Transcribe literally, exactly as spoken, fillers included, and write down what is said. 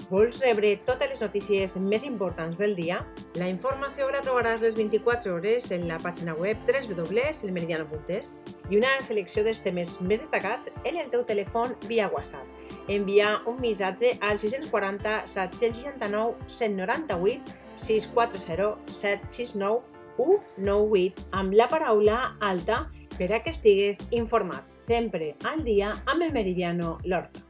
Vols rebre totes les notícies més importants del dia? La informació la trobaràs les vint-i-quatre hores en la pàgina web w w w punt el meridiano punt es i una selecció dels temes més destacats en el teu telèfon via WhatsApp. Envia un missatge al sis quatre zero, set sis nou, set nou vuit, sis quatre zero, set sis nou, u nou vuit amb la paraula alta per a que estigues informat, sempre al dia amb el Meridiano Lorca.